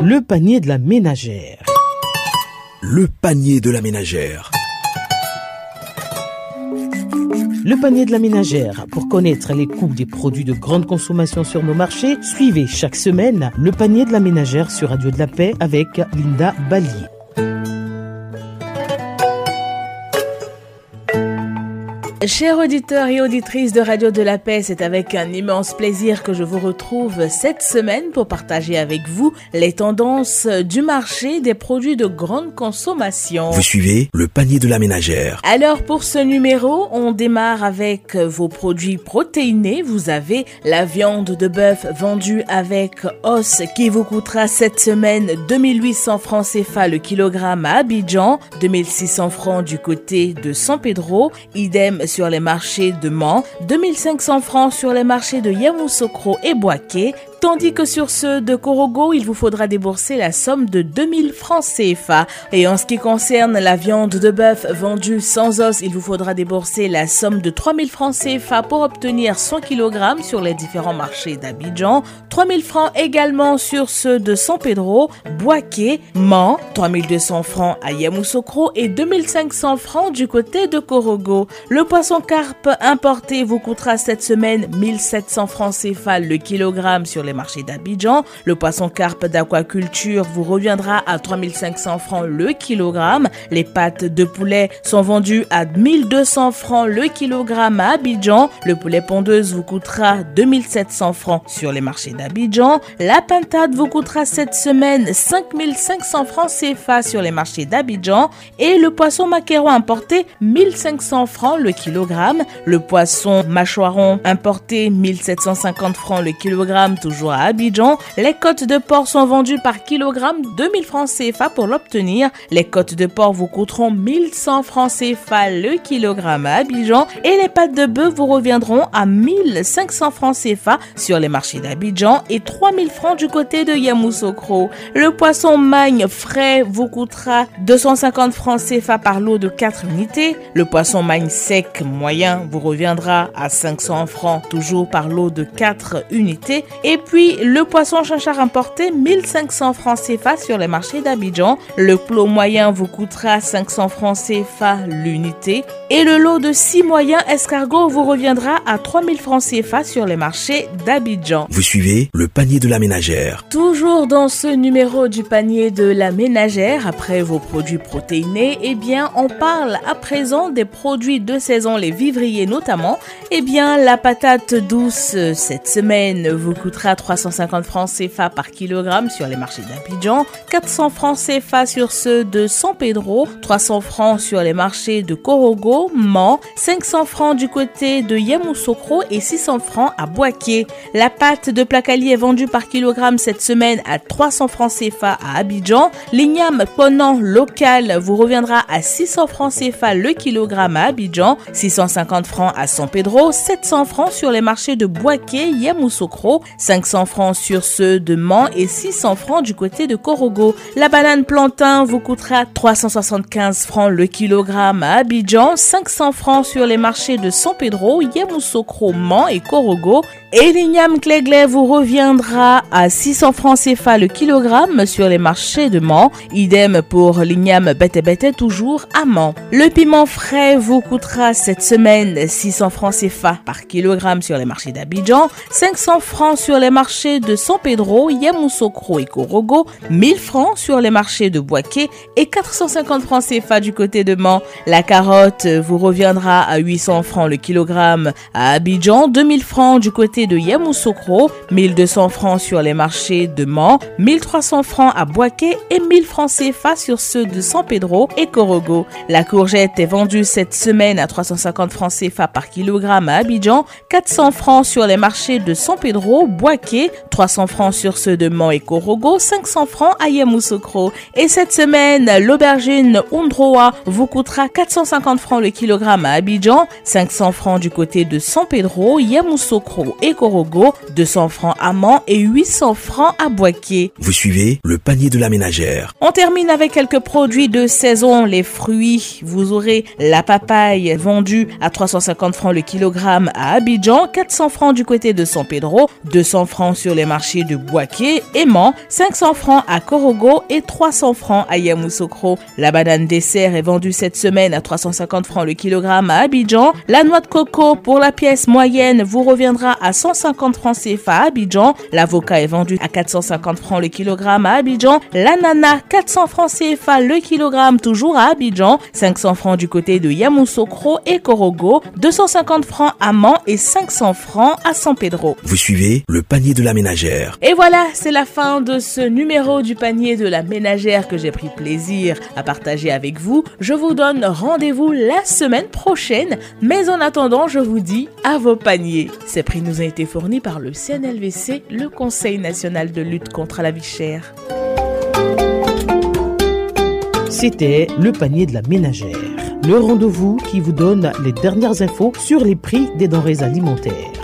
Le panier de la ménagère. Le panier de la ménagère. Le panier de la ménagère. Pour connaître les coûts des produits de grande consommation sur nos marchés, suivez chaque semaine le panier de la ménagère sur Radio de la Paix avec Linda Ballier. Chers auditeurs et auditrices de Radio de la Paix, c'est avec un immense plaisir que je vous retrouve cette semaine pour partager avec vous les tendances du marché des produits de grande consommation. Vous suivez le panier de la ménagère. Alors pour ce numéro, on démarre avec vos produits protéinés. Vous avez la viande de bœuf vendue avec os qui vous coûtera cette semaine 2800 francs CFA le kilogramme à Abidjan, 2600 francs du côté de San Pedro, idem sur les marchés de Mans, 2500 francs sur les marchés de Yamoussoukro et Boaké, tandis que sur ceux de Korogo, il vous faudra débourser la somme de 2000 francs CFA. Et en ce qui concerne la viande de bœuf vendue sans os, il vous faudra débourser la somme de 3000 francs CFA pour obtenir 100 kg sur les différents marchés d'Abidjan, 3000 francs également sur ceux de San Pedro, Boaké, Mans, 3200 francs à Yamoussoukro et 2500 francs du côté de Korogo. Le poisson carpe importé vous coûtera cette semaine 1700 francs CFA le kilogramme sur les marchés d'Abidjan. Le poisson carpe d'aquaculture vous reviendra à 3500 francs le kilogramme. Les pâtes de poulet sont vendues à 1200 francs le kilogramme à Abidjan. Le poulet pondeuse vous coûtera 2700 francs sur les marchés d'Abidjan. La pintade vous coûtera cette semaine 5500 francs CFA sur les marchés d'Abidjan. Et le poisson maquereau importé 1500 francs le kilogramme. Le poisson mâchoiron importé 1750 francs le kilogramme toujours à Abidjan. Les côtes de porc sont vendues par kilogramme 2000 francs CFA pour l'obtenir. Les côtes de porc vous coûteront 1100 francs CFA le kilogramme à Abidjan et les pâtes de bœuf vous reviendront à 1500 francs CFA sur les marchés d'Abidjan et 3000 francs du côté de Yamoussoukro. Le poisson magne frais vous coûtera 250 francs CFA par lot de 4 unités. Le poisson magne sec moyen vous reviendra à 500 francs toujours par lot de 4 unités. Et puis le poisson chinchard importé 1500 francs CFA sur les marchés d'Abidjan. Le clos moyen vous coûtera 500 francs CFA l'unité. Et le lot de 6 moyens escargots vous reviendra à 3000 francs CFA sur les marchés d'Abidjan. Vous suivez le panier de la ménagère. Toujours dans ce numéro du panier de la ménagère, après vos produits protéinés, on parle à présent des produits de saison, les vivriers notamment. La patate douce cette semaine vous coûtera 350 francs CFA par kilogramme sur les marchés d'Abidjan, 400 francs CFA sur ceux de San Pedro, 300 francs sur les marchés de Korogo, Mans, 500 francs du côté de Yamoussoukro et 600 francs à Boaké. La pâte de Placali est vendue par kilogramme cette semaine à 300 francs CFA à Abidjan. L'igname ponant local vous reviendra à 600 francs CFA le kilogramme à Abidjan, 650 francs à San Pedro, 700 francs sur les marchés de Boaké, Yamoussoukro, 500 francs sur ceux de Mans et 600 francs du côté de Korogo. La banane plantain vous coûtera 375 francs le kilogramme à Abidjan, 500 francs sur les marchés de San Pedro, Yamoussoukro, Mans et Korogo. Et l'igname clé vous reviendra à 600 francs CFA le kilogramme sur les marchés de Mans. Idem pour l'igname bête toujours à Mans. Le piment frais vous coûtera cette semaine 600 francs CFA par kilogramme sur les marchés d'Abidjan, 500 francs sur les marchés de San Pedro, Yamoussoukro et Korogo, 1000 francs sur les marchés de Boaké et 450 francs CFA du côté de Mans. La carotte vous reviendra à 800 francs le kilogramme à Abidjan, 2000 francs du côté de Yamoussoukro, 1200 francs sur les marchés de Mans, 1300 francs à Boaké et 1000 francs CFA sur ceux de San Pedro et Korogo. La courgette est vendue cette semaine à 350 francs CFA par kilogramme à Abidjan, 400 francs sur les marchés de San Pedro, Boaké, 300 francs sur ceux de Mans et Korogo, 500 francs à Yamoussoukro. Et cette semaine, l'aubergine Undroa vous coûtera 450 francs le kilogramme à Abidjan, 500 francs du côté de San Pedro, Yamoussoukro et Korogo, 200 francs à Mans et 800 francs à Boaké. Vous suivez le panier de la ménagère. On termine avec quelques produits de saison, les fruits. Vous aurez la papaye vendue à 350 francs le kilogramme à Abidjan, 400 francs du côté de San Pedro, 200 francs sur les marchés de Boaké et Mans, 500 francs à Korogo et 300 francs à Yamoussoukro. La banane dessert est vendue cette semaine à 350 francs le kilogramme à Abidjan. La noix de coco pour la pièce moyenne vous reviendra à 150 francs CFA à Abidjan. L'avocat est vendu à 450 francs le kilogramme à Abidjan. L'ananas, 400 francs CFA le kilogramme toujours à Abidjan. 500 francs du côté de Yamoussoukro et Korogo. 250 francs à Mans et 500 francs à San Pedro. Vous suivez le panier de la ménagère. Et voilà, c'est la fin de ce numéro du panier de la ménagère que j'ai pris plaisir à partager avec vous. Je vous donne rendez-vous la semaine prochaine, mais en attendant, je vous dis à vos paniers. Ces prix nous ont été fournis par le CNLVC, le Conseil national de lutte contre la vie chère. C'était le panier de la ménagère, le rendez-vous qui vous donne les dernières infos sur les prix des denrées alimentaires.